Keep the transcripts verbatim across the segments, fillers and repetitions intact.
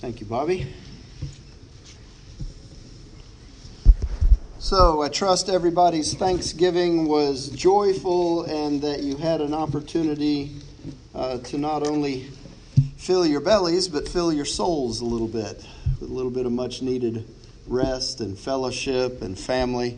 Thank you, Bobby. So I trust everybody's Thanksgiving was joyful and that you had an opportunity uh, to not only fill your bellies, but fill your souls a little bit with a little bit of much needed rest and fellowship and family.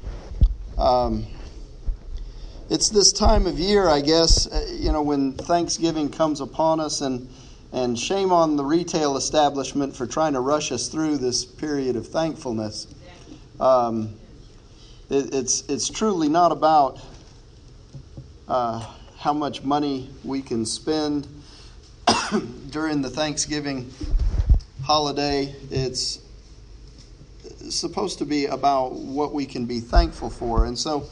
Um, it's this time of year, I guess, you know, when Thanksgiving comes upon us, and and shame on the retail establishment for trying to rush us through this period of thankfulness. Um, it, it's it's truly not about uh, how much money we can spend during the Thanksgiving holiday. It's supposed to be about what we can be thankful for. And so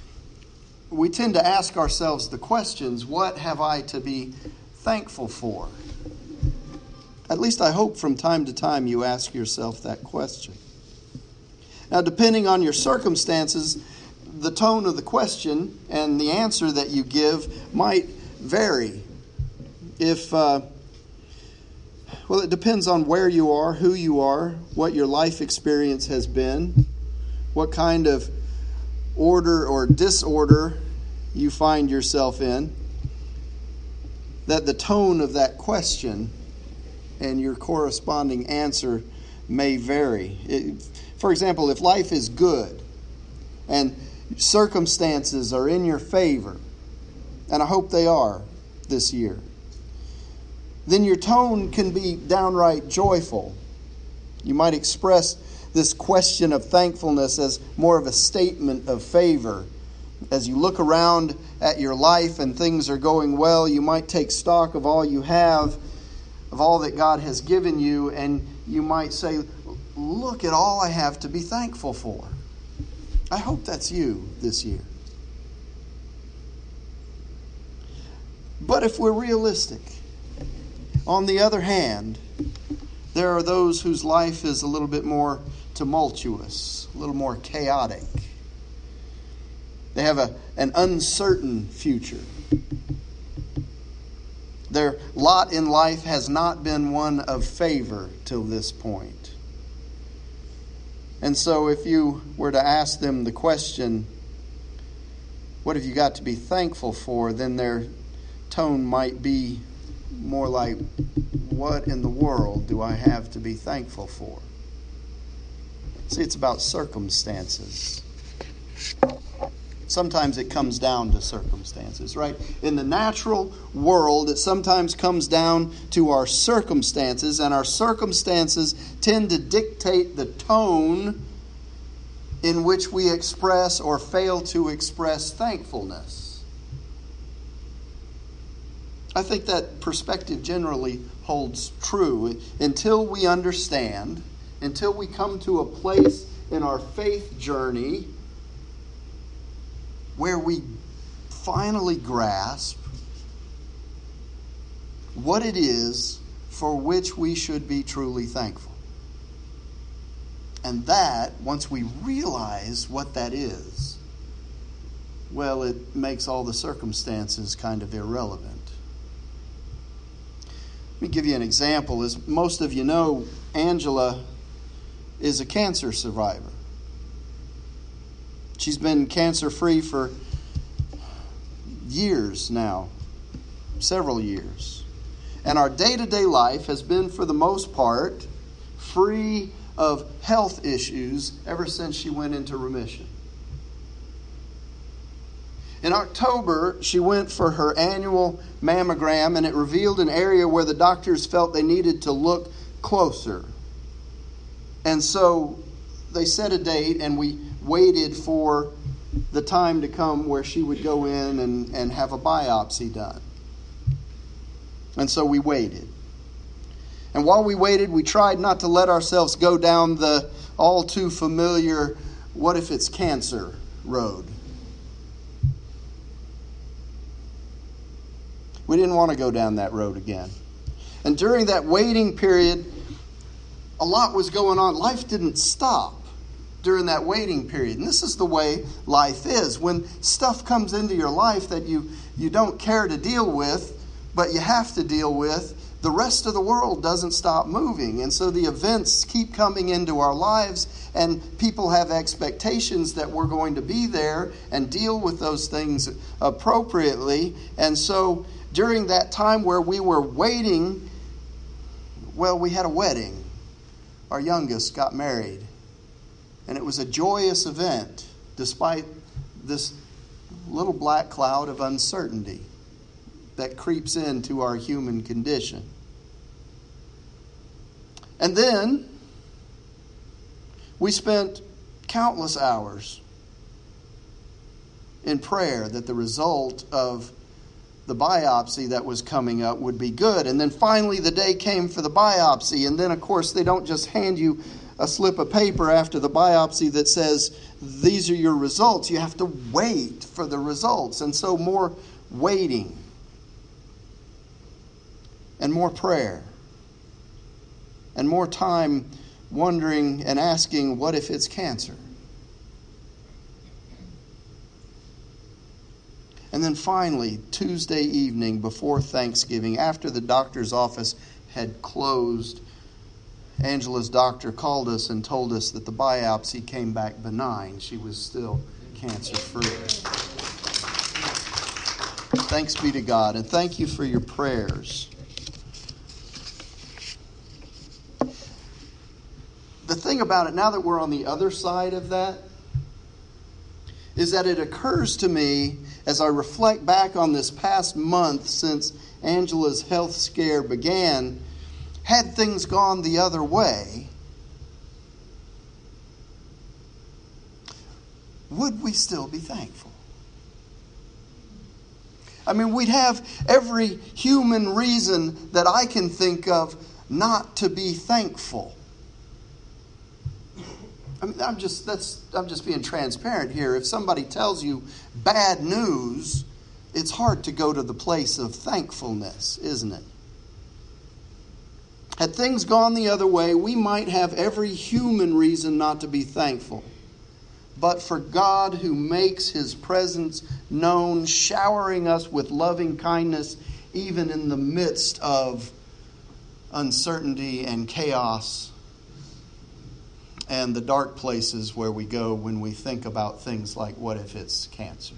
we tend to ask ourselves the questions, what have I to be thankful for? At least I hope from time to time you ask yourself that question. Now, depending on your circumstances, the tone of the question and the answer that you give might vary. If, uh, well, it depends on where you are, who you are, what your life experience has been, what kind of order or disorder you find yourself in, that the tone of that question and your corresponding answer may vary. It, for example, if life is good and circumstances are in your favor, and I hope they are this year, then your tone can be downright joyful. You might express this question of thankfulness as more of a statement of favor. As you look around at your life and things are going well, you might take stock of all you have, of all that God has given you, and you might say, look at all I have to be thankful for. I hope that's you this year. But if we're realistic, on the other hand, there are those whose life is a little bit more tumultuous, a little more chaotic. They have a, an uncertain future. Their lot in life has not been one of favor till this point. And so if you were to ask them the question, what have you got to be thankful for? Then their tone might be more like, what in the world do I have to be thankful for? See, it's about circumstances. Sometimes it comes down to circumstances, right? In the natural world, it sometimes comes down to our circumstances, and our circumstances tend to dictate the tone in which we express or fail to express thankfulness. I think that perspective generally holds true until we understand, until we come to a place in our faith journey where we finally grasp what it is for which we should be truly thankful. And that, once we realize what that is, well, it makes all the circumstances kind of irrelevant. Let me give you an example. As most of you know, Angela is a cancer survivor. She's been cancer-free for years now, several years. And our day-to-day life has been, for the most part, free of health issues ever since she went into remission. In October, she went for her annual mammogram, and it revealed an area where the doctors felt they needed to look closer. And so they set a date, and we waited for the time to come where she would go in and, and have a biopsy done. And so we waited. And while we waited, we tried not to let ourselves go down the all too familiar, what if it's cancer road. We didn't want to go down that road again. And during that waiting period, a lot was going on. Life didn't stop during that waiting period. And this is the way life is. When stuff comes into your life that you, you don't care to deal with, but you have to deal with, the rest of the world doesn't stop moving. And so the events keep coming into our lives, and people have expectations that we're going to be there and deal with those things appropriately. And so during that time where we were waiting, well, we had a wedding. Our youngest got married. And it was a joyous event, despite this little black cloud of uncertainty that creeps into our human condition. And then we spent countless hours in prayer that the result of the biopsy that was coming up would be good. And then finally the day came for the biopsy. And then, of course, they don't just hand you a slip of paper after the biopsy that says, these are your results. You have to wait for the results. And so more waiting and more prayer and more time wondering and asking, what if it's cancer? And then finally, Tuesday evening before Thanksgiving, after the doctor's office had closed, Angela's doctor called us and told us that the biopsy came back benign. She was still cancer-free. Thanks be to God, and thank you for your prayers. The thing about it, now that we're on the other side of that, is that it occurs to me as I reflect back on this past month since Angela's health scare began, had things gone the other way, would we still be thankful? I mean, we'd have every human reason that I can think of not to be thankful. I mean, I'm just that's I'm just being transparent here. If somebody tells you bad news, it's hard to go to the place of thankfulness, isn't it? Had things gone the other way, we might have every human reason not to be thankful. But for God, who makes His presence known, showering us with loving kindness, even in the midst of uncertainty and chaos, and the dark places where we go when we think about things like, what if it's cancer?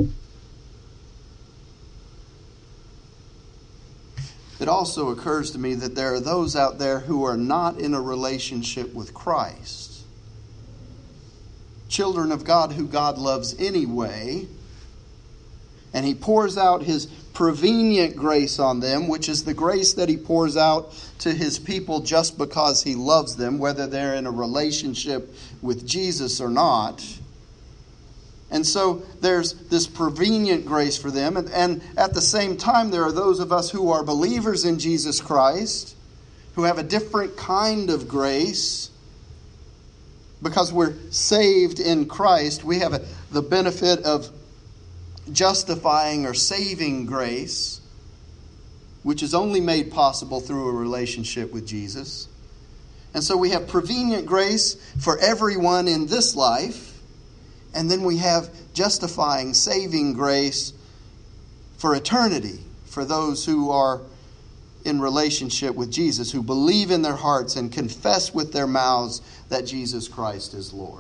It also occurs to me that there are those out there who are not in a relationship with Christ. Children of God who God loves anyway. And He pours out His prevenient grace on them, which is the grace that He pours out to His people just because He loves them, whether they're in a relationship with Jesus or not. And so there's this prevenient grace for them. And, and at the same time, there are those of us who are believers in Jesus Christ, who have a different kind of grace. Because we're saved in Christ, we have a, the benefit of justifying or saving grace, which is only made possible through a relationship with Jesus. And so we have prevenient grace for everyone in this life. And then we have justifying, saving grace for eternity, for those who are in relationship with Jesus, who believe in their hearts and confess with their mouths that Jesus Christ is Lord.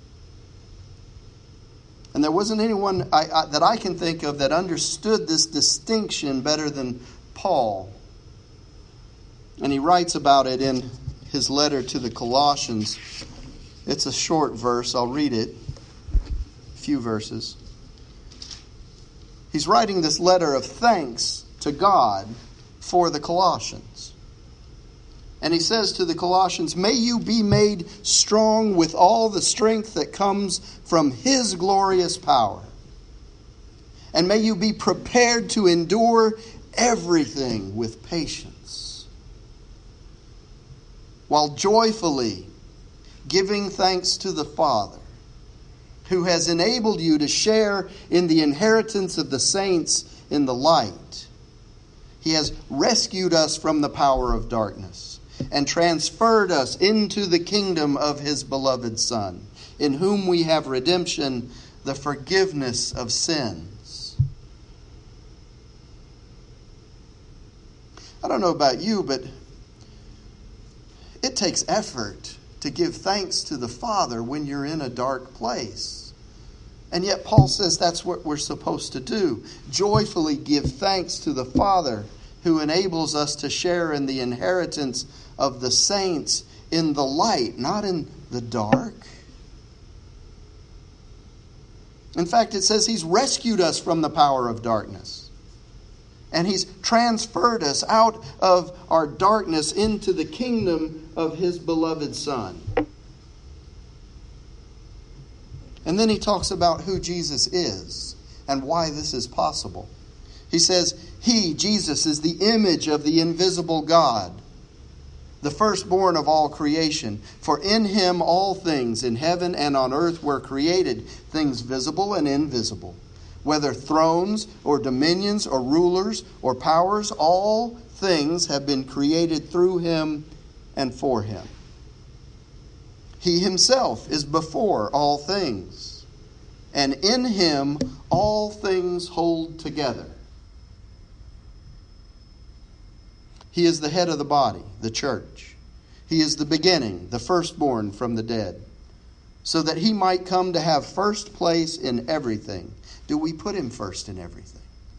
And there wasn't anyone I, I, that I can think of that understood this distinction better than Paul. And he writes about it in his letter to the Colossians. It's a short verse. I'll read it. A few verses. He's writing this letter of thanks to God for the Colossians. And he says to the Colossians, "May you be made strong with all the strength that comes from His glorious power. And may you be prepared to endure everything with patience, while joyfully giving thanks to the Father, who has enabled you to share in the inheritance of the saints in the light. He has rescued us from the power of darkness and transferred us into the kingdom of His beloved Son, in whom we have redemption, the forgiveness of sins." I don't know about you, but it takes effort to give thanks to the Father when you're in a dark place. And yet Paul says that's what we're supposed to do. Joyfully give thanks to the Father who enables us to share in the inheritance of the saints in the light, not in the dark. In fact, it says He's rescued us from the power of darkness. And He's transferred us out of our darkness into the kingdom of His beloved Son. And then he talks about who Jesus is and why this is possible. He says, He, Jesus, is the image of the invisible God, the firstborn of all creation. For in Him all things in heaven and on earth were created, things visible and invisible. Whether thrones or dominions or rulers or powers, all things have been created through Him and for Him. He Himself is before all things, and in Him all things hold together. He is the head of the body, the church. He is the beginning, the firstborn from the dead, so that He might come to have first place in everything. Do we put Him first in everything?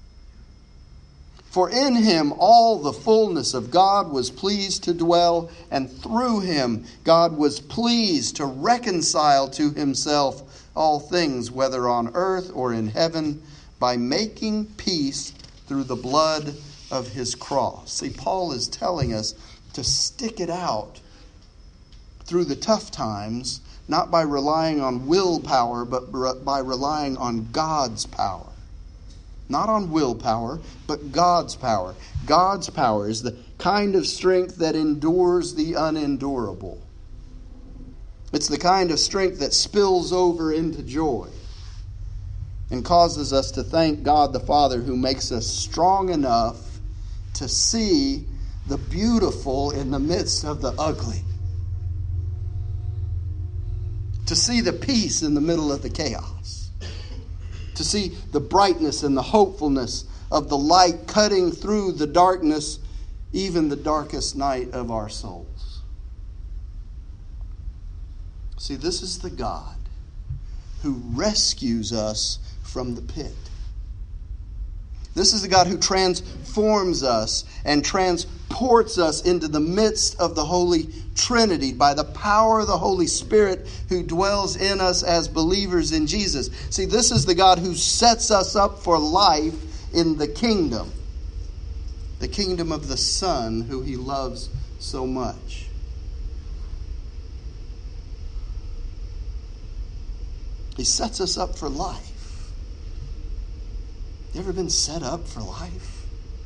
For in Him all the fullness of God was pleased to dwell, and through Him God was pleased to reconcile to Himself all things, whether on earth or in heaven, by making peace through the blood of His cross. See, Paul is telling us to stick it out through the tough times, not by relying on willpower, but by relying on God's power. Not on willpower, but God's power. God's power is the kind of strength that endures the unendurable. It's the kind of strength that spills over into joy and causes us to thank God the Father, who makes us strong enough to see the beautiful in the midst of the ugly. To see the peace in the middle of the chaos. To see the brightness and the hopefulness of the light cutting through the darkness, even the darkest night of our souls. See, this is the God who rescues us from the pit. This is the God who transforms us and transports us into the midst of the Holy Trinity by the power of the Holy Spirit who dwells in us as believers in Jesus. See, this is the God who sets us up for life in the kingdom. The kingdom of the Son who He loves so much. He sets us up for life. You ever been set up for life?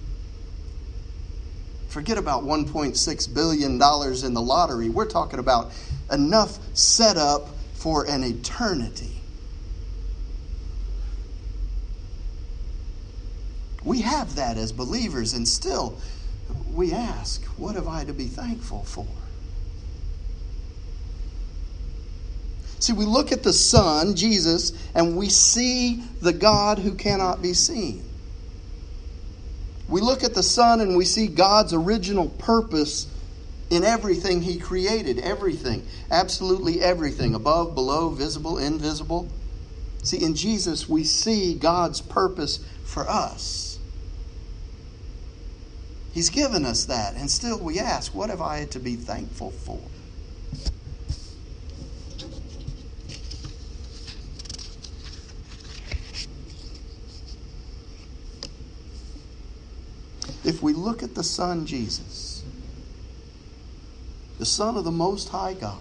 Forget about one point six billion dollars in the lottery. We're talking about enough set up for an eternity. We have that as believers, and still we ask, what have I to be thankful for? See, we look at the Son, Jesus, and we see the God who cannot be seen. We look at the Son and we see God's original purpose in everything He created. Everything. Absolutely everything. Above, below, visible, invisible. See, in Jesus we see God's purpose for us. He's given us that. And still we ask, what have I to be thankful for? If we look at the Son, Jesus, the Son of the Most High God,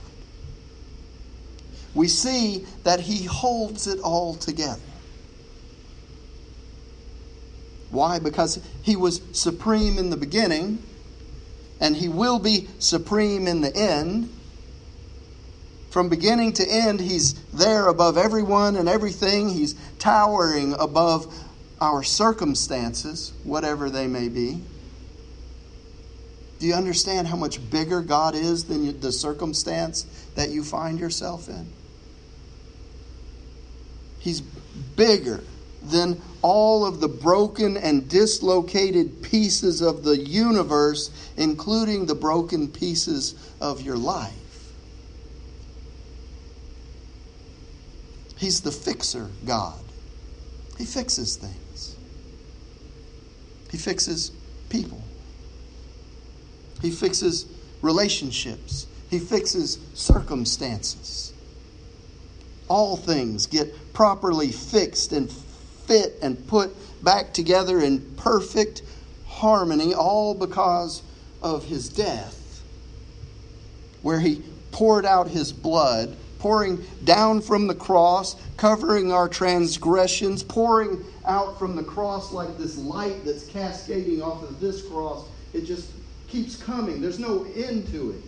we see that He holds it all together. Why? Because He was supreme in the beginning, and He will be supreme in the end. From beginning to end, He's there above everyone and everything. He's towering above our circumstances, whatever they may be. Do you understand how much bigger God is than the circumstance that you find yourself in? He's bigger then all of the broken and dislocated pieces of the universe, including the broken pieces of your life. He's the fixer God. He fixes things. He fixes people. He fixes relationships. He fixes circumstances. All things get properly fixed and fit and put back together in perfect harmony, all because of his death, where he poured out his blood, pouring down from the cross, covering our transgressions, pouring out from the cross like this light that's cascading off of this cross. It just keeps coming. There's no end to it.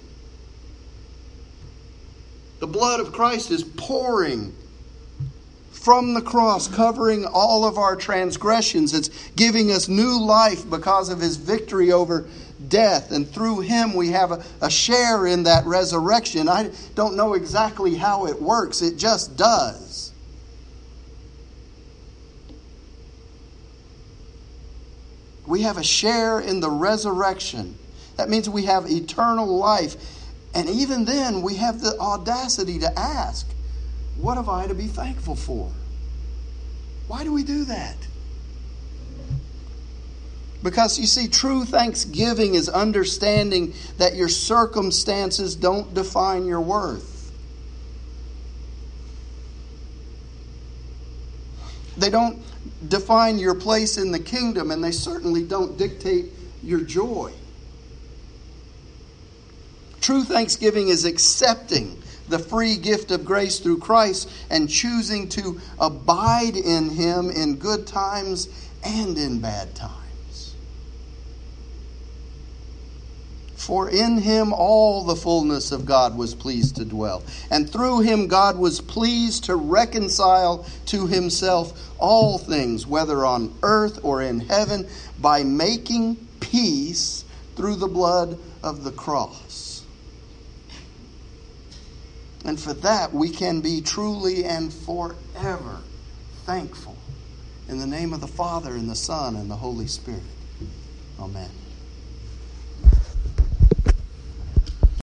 The blood of Christ is pouring from the cross, covering all of our transgressions. It's giving us new life because of his victory over death. And through him we have a, a share in that resurrection. I don't know exactly how it works. It just does. We have a share in the resurrection. That means we have eternal life. And even then, we have the audacity to ask, what have I to be thankful for? Why do we do that? Because, you see, true thanksgiving is understanding that your circumstances don't define your worth. They don't define your place in the kingdom, and they certainly don't dictate your joy. True thanksgiving is accepting the free gift of grace through Christ and choosing to abide in him in good times and in bad times. For in him all the fullness of God was pleased to dwell. And through him God was pleased to reconcile to himself all things, whether on earth or in heaven, by making peace through the blood of the cross. And for that, we can be truly and forever thankful. In the name of the Father, and the Son, and the Holy Spirit. Amen.